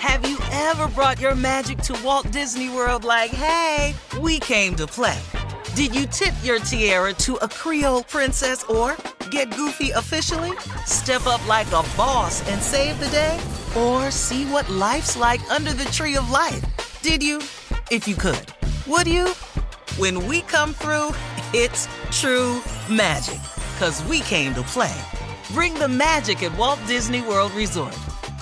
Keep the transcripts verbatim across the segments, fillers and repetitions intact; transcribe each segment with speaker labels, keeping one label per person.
Speaker 1: Have you ever brought your magic to Walt Disney World like, hey, we came to play? Did you tip your tiara to a Creole princess or get goofy officially? Step up like a boss and save the day? Or see what life's like under the tree of life? Did you? If you could. Would you? When we come through, it's true magic. 'Cause we came to play. Bring the magic at Walt Disney World Resort.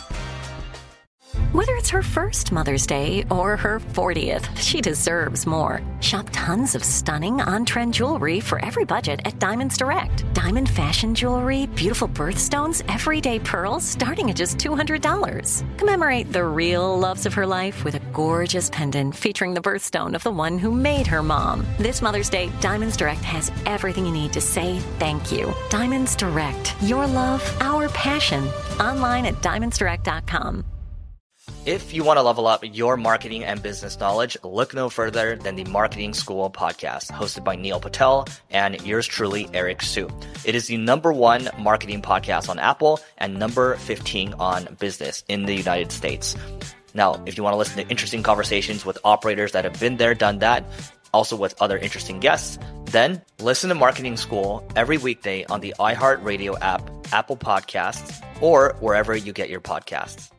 Speaker 2: Whether it's her first Mother's Day or her fortieth, she deserves more. Shop tons of stunning on-trend jewelry for every budget at Diamonds Direct. Diamond fashion jewelry, beautiful birthstones, everyday pearls starting at just two hundred dollars. Commemorate the real loves of her life with a gorgeous pendant featuring the birthstone of the one who made her mom. This Mother's Day, Diamonds Direct has everything you need to say thank you. Diamonds Direct. Your love, our passion. Online at diamonds direct dot com.
Speaker 3: If you want to level up your marketing and business knowledge, look no further than the Marketing School podcast, hosted by Neil Patel and yours truly, Eric Su. It is the number one marketing podcast on Apple and number fifteen on business in the United States. Now, if you want to listen to interesting conversations with operators that have been there, done that, also with other interesting guests, then listen to Marketing School every weekday on the iHeartRadio app, Apple Podcasts, or wherever you get your podcasts.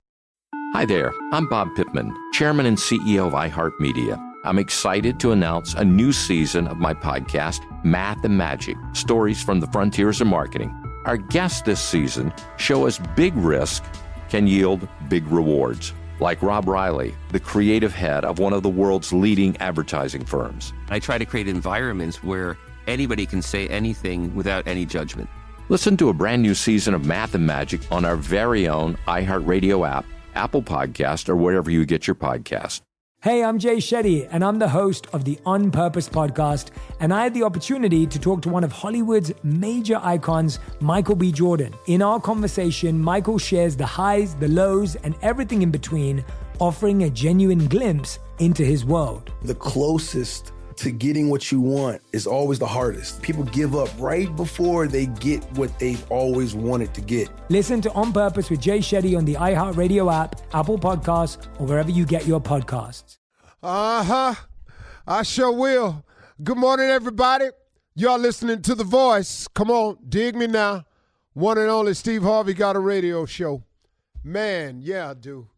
Speaker 4: Hi there, I'm Bob Pittman, Chairman and C E O of iHeartMedia. I'm excited to announce a new season of my podcast, Math and Magic, Stories from the Frontiers of Marketing. Our guests this season show us big risk can yield big rewards, like Rob Riley, the creative head of one of the world's leading advertising firms.
Speaker 5: I try to create environments where anybody can say anything without any judgment.
Speaker 4: Listen to a brand new season of Math and Magic on our very own iHeartRadio app, Apple Podcast, or wherever you get your podcast.
Speaker 6: Hey, I'm Jay Shetty, and I'm the host of the On Purpose podcast, and I had the opportunity to talk to one of Hollywood's major icons, Michael B. Jordan. In our conversation, Michael shares the highs, the lows, and everything in between, offering a genuine glimpse into his world.
Speaker 7: The closest to getting what you want is always the hardest. People give up right before they get what they've always wanted to get.
Speaker 6: Listen to On Purpose with Jay Shetty on the iHeartRadio app, Apple Podcasts, or wherever you get your podcasts.
Speaker 8: Uh-huh. I sure will. Good morning, everybody. Y'all listening to The Voice. Come on, dig me now. One and only Steve Harvey got a radio show. Man, yeah, I do.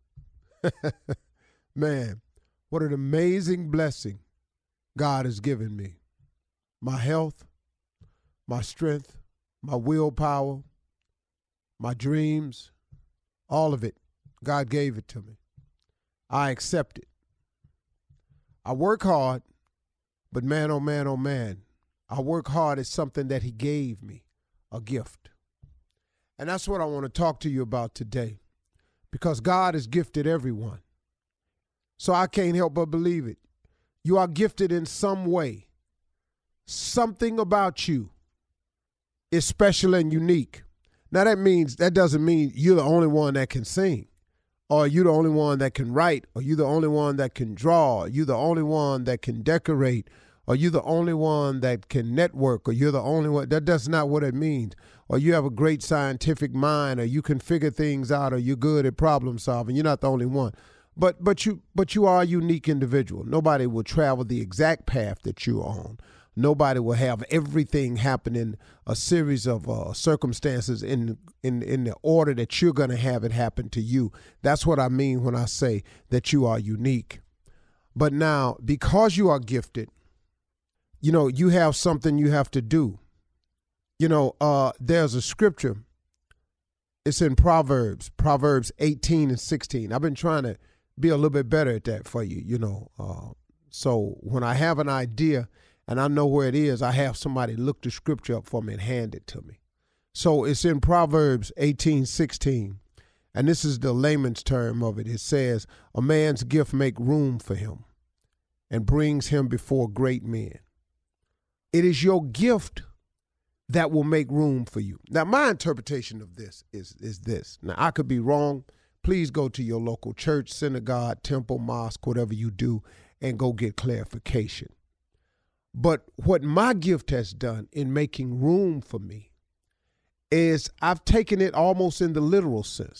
Speaker 8: Man, what an amazing blessing God has given me. My health, my strength, my willpower, my dreams, all of it. God gave it to me. I accept it. I work hard, but man, oh man, oh man, I work hard at something that he gave me, a gift. And that's what I want to talk to you about today, because God has gifted everyone. So I can't help but believe it. You are gifted in some way. Something about you is special and unique. Now that means, that doesn't mean you're the only one that can sing, or you're the only one that can write, or you're the only one that can draw, or you're the only one that can decorate, or you're the only one that can network, or you're the only one. That, that's not what it means. Or you have a great scientific mind, or you can figure things out, or you're good at problem solving. You're not the only one. But but you but you are a unique individual. Nobody will travel the exact path that you're on. Nobody will have everything happen in a series of uh, circumstances in in in the order that you're going to have it happen to you. That's what I mean when I say that you are unique. But now, because you are gifted, you know, you have something you have to do. You know, uh, there's a scripture. It's in Proverbs, Proverbs eighteen and sixteen. I've been trying to be a little bit better at that for you, you know. Uh, so when I have an idea and I know where it is, I have somebody look the scripture up for me and hand it to me. So it's in Proverbs eighteen sixteen, and this is the layman's term of it. It says, a man's gift make room for him and brings him before great men. It is your gift that will make room for you. Now, my interpretation of this is, is this. Now, I could be wrong. Please go to your local church, synagogue, temple, mosque, whatever you do, and go get clarification. But what my gift has done in making room for me is I've taken it almost in the literal sense.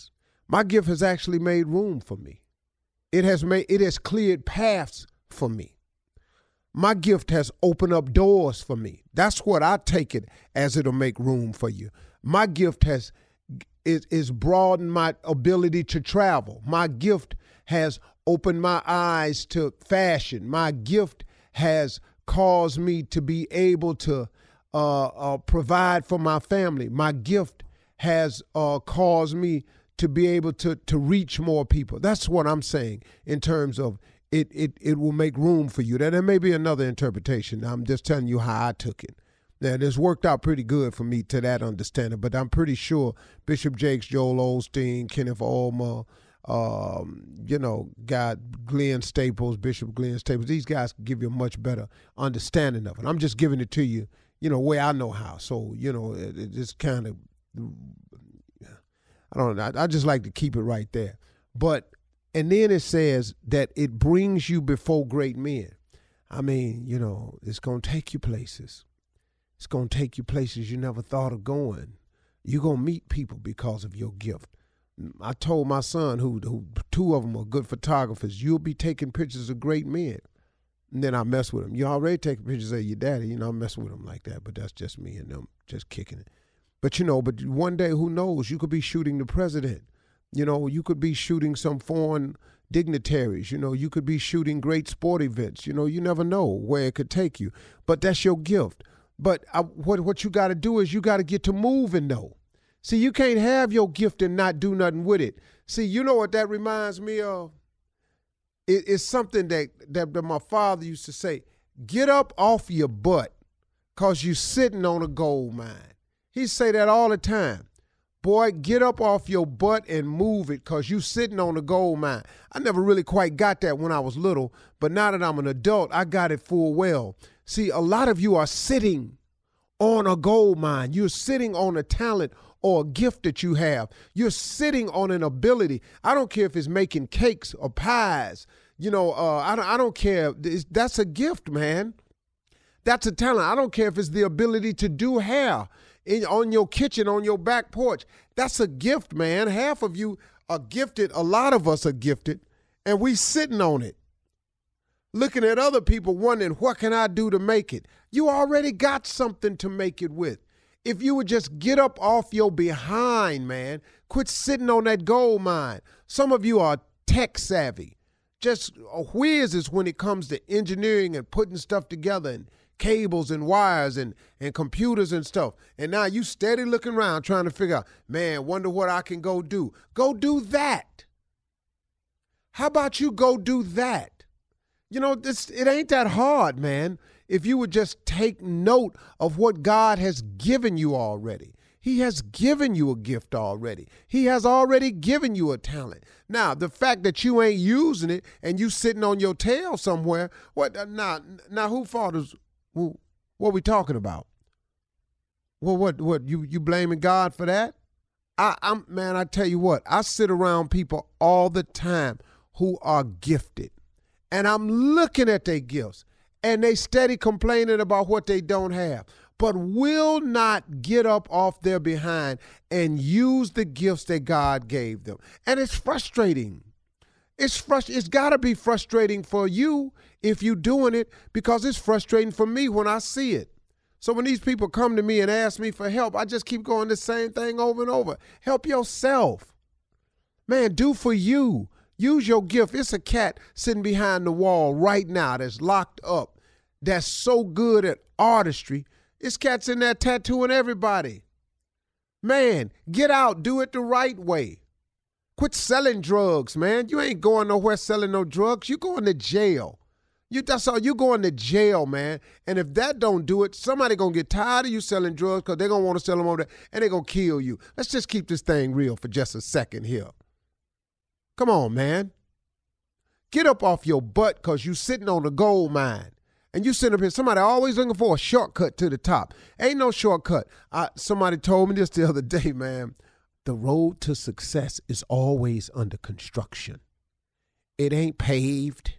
Speaker 8: My gift has actually made room for me. It has made, it has cleared paths for me. My gift has opened up doors for me. That's what I take it as, it'll make room for you. My gift has is, is broadened my ability to travel. My gift has opened my eyes to fashion. My gift has caused me to be able to uh, uh, provide for my family. My gift has uh, caused me to be able to to reach more people. That's what I'm saying in terms of it it it will make room for you. Now, there may be another interpretation. I'm just telling you how I took it. Now, this worked out pretty good for me to that understanding, but I'm pretty sure Bishop Jakes, Joel Osteen, Kenneth Ulmer, um, you know, got Glenn Staples, Bishop Glenn Staples, these guys can give you a much better understanding of it. I'm just giving it to you, you know, way I know how. So, you know, it, it's kind of, I don't know, I, I just like to keep it right there. But, and then it says that it brings you before great men. I mean, you know, it's going to take you places. It's going to take you places you never thought of going. You're going to meet people because of your gift. I told my son, who, who two of them are good photographers, you'll be taking pictures of great men. And then I mess with him. You already taking pictures of your daddy. You know, I mess with him like that, but that's just me and them just kicking it. But, you know, but one day, who knows? You could be shooting the president. You know, you could be shooting some foreign dignitaries. You know, you could be shooting great sport events. You know, you never know where it could take you. But that's your gift. But I, what what you got to do is you got to get to moving, though. See, you can't have your gift and not do nothing with it. See, you know what that reminds me of? It, it's something that, that, that my father used to say, get up off your butt because you're sitting on a gold mine. He'd say that all the time. Boy, get up off your butt and move it because you sitting on a gold mine. I never really quite got that when I was little, but now that I'm an adult, I got it full well. See, a lot of you are sitting on a gold mine. You're sitting on a talent or a gift that you have. You're sitting on an ability. I don't care if it's making cakes or pies. You know, uh, I, don't, I don't care. It's, that's a gift, man. That's a talent. I don't care if it's the ability to do hair in, on your kitchen, on your back porch. That's a gift, man. Half of you are gifted. A lot of us are gifted, and we sitting on it, looking at other people wondering, what can I do to make it? You already got something to make it with. If you would just get up off your behind, man, quit sitting on that gold mine. Some of you are tech savvy, just whizzes when it comes to engineering and putting stuff together and cables and wires and, and computers and stuff. And now you steady looking around trying to figure out, man, wonder what I can go do. Go do that. How about you go do that? You know, this it ain't that hard, man. If you would just take note of what God has given you already. He has given you a gift already. He has already given you a talent. Now, the fact that you ain't using it and you sitting on your tail somewhere, what uh, now, now who fault is, who, what we talking about? Well, what, what, you, you blaming God for that? I, I'm, man, I tell you what, I sit around people all the time who are gifted, and I'm looking at their gifts. And they steady complaining about what they don't have, but will not get up off their behind and use the gifts that God gave them. And it's frustrating. It's frust- It's got to be frustrating for you if you're doing it, because it's frustrating for me when I see it. So when these people come to me and ask me for help, I just keep going the same thing over and over. Help yourself. Man, do for you. Use your gift. It's a cat sitting behind the wall right now that's locked up, that's so good at artistry. This cat's in there tattooing everybody. Man, get out. Do it the right way. Quit selling drugs, man. You ain't going nowhere selling no drugs. You going to jail. You That's all. You going to jail, man. And if that don't do it, somebody going to get tired of you selling drugs because they're going to want to sell them over there, and they're going to kill you. Let's just keep this thing real for just a second here. Come on, man. Get up off your butt because you sitting on a gold mine. And you sitting up here, somebody always looking for a shortcut to the top. Ain't no shortcut. I, somebody told me this the other day, man. The road to success is always under construction. It ain't paved.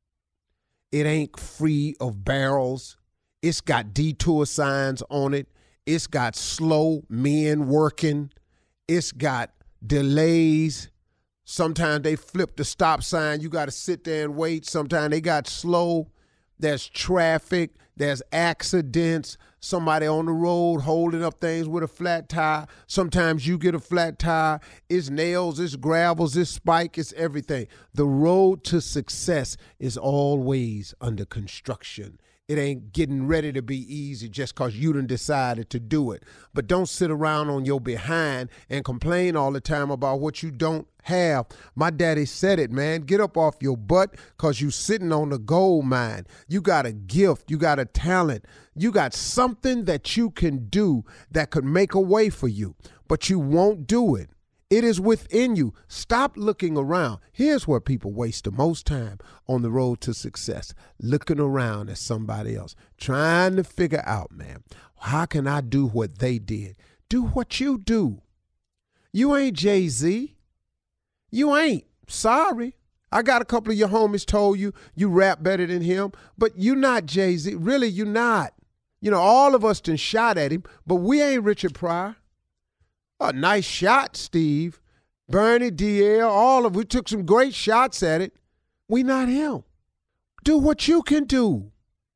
Speaker 8: It ain't free of barrels. It's got detour signs on it. It's got slow men working. It's got delays. Sometimes they flip the stop sign. You got to sit there and wait. Sometimes they got slow. There's traffic. There's accidents. Somebody on the road holding up things with a flat tire. Sometimes you get a flat tire. It's nails, it's gravels, it's spike, it's everything. The road to success is always under construction. It ain't getting ready to be easy just because you done decided to do it. But don't sit around on your behind and complain all the time about what you don't have. My daddy said it, man. Get up off your butt because you sitting on the gold mine. You got a gift. You got a talent. You got something that you can do that could make a way for you, but you won't do it. It is within you. Stop looking around. Here's where people waste the most time on the road to success, looking around at somebody else, trying to figure out, man, how can I do what they did? Do what you do. You ain't Jay-Z. You ain't. Sorry. I got a couple of your homies told you you rap better than him, but you not Jay-Z. Really, you not. You know, all of us done shot at him, but we ain't Richard Pryor. A nice shot, Steve. Bernie, D L, all of we took some great shots at it. We not him. Do what you can do.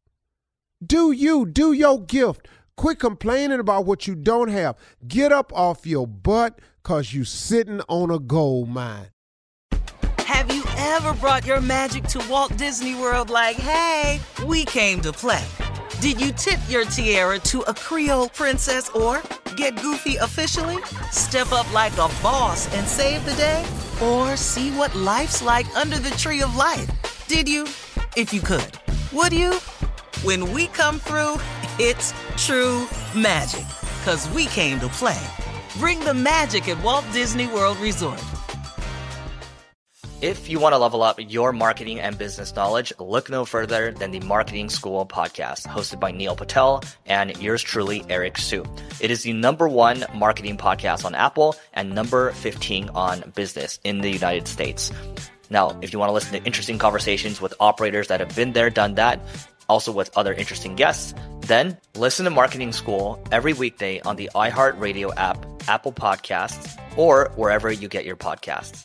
Speaker 8: Do you. Do your gift. Quit complaining about what you don't have. Get up off your butt because you sitting on a gold mine.
Speaker 1: Have you ever brought your magic to Walt Disney World like, hey, we came to play? Did you tip your tiara to a Creole princess or get goofy officially? Step up like a boss and save the day? Or see what life's like under the tree of life? Did you? If you could. Would you? When we come through, it's true magic. 'Cause we came to play. Bring the magic at Walt Disney World Resort.
Speaker 3: If you want to level up your marketing and business knowledge, look no further than the Marketing School podcast, hosted by Neil Patel and yours truly, Eric Su. It is the number one marketing podcast on Apple and number fifteen on business in the United States. Now, if you want to listen to interesting conversations with operators that have been there, done that, also with other interesting guests, then listen to Marketing School every weekday on the iHeartRadio app, Apple Podcasts, or wherever you get your podcasts.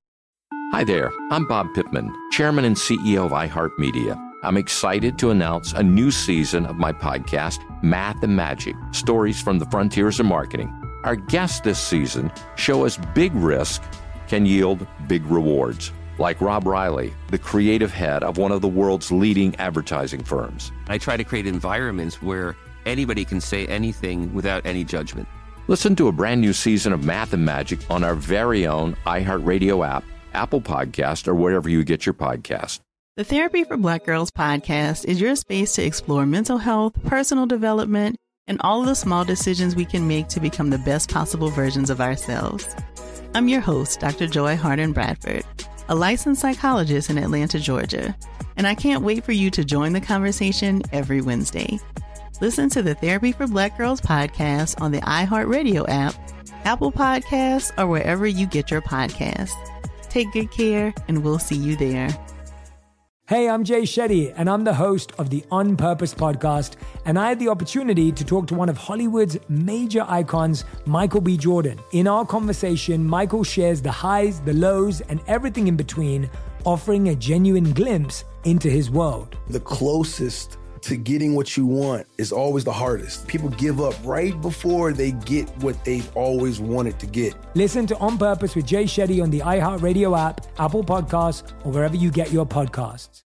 Speaker 4: Hi there, I'm Bob Pittman, Chairman and C E O of iHeartMedia. I'm excited to announce a new season of my podcast, Math and Magic, Stories from the Frontiers of Marketing. Our guests this season show us big risk can yield big rewards, like Rob Riley, the creative head of one of the world's leading advertising firms.
Speaker 5: I try to create environments where anybody can say anything without any judgment.
Speaker 4: Listen to a brand new season of Math and Magic on our very own iHeartRadio app, Apple Podcast, or wherever you get your podcast.
Speaker 9: The Therapy for Black Girls podcast is your space to explore mental health, personal development, and all of the small decisions we can make to become the best possible versions of ourselves. I'm your host, Doctor Joy Harden Bradford, a licensed psychologist in Atlanta, Georgia, and I can't wait for you to join the conversation every Wednesday. Listen to the Therapy for Black Girls podcast on the iHeartRadio app, Apple Podcasts, or wherever you get your podcasts. Take good care, and we'll see you there.
Speaker 6: Hey, I'm Jay Shetty, and I'm the host of the On Purpose podcast, and I had the opportunity to talk to one of Hollywood's major icons, Michael B. Jordan. In our conversation, Michael shares the highs, the lows, and everything in between, offering a genuine glimpse into his world.
Speaker 7: The closest to getting what you want is always the hardest. People give up right before they get what they've always wanted to get.
Speaker 6: Listen to On Purpose with Jay Shetty on the iHeartRadio app, Apple Podcasts, or wherever you get your podcasts.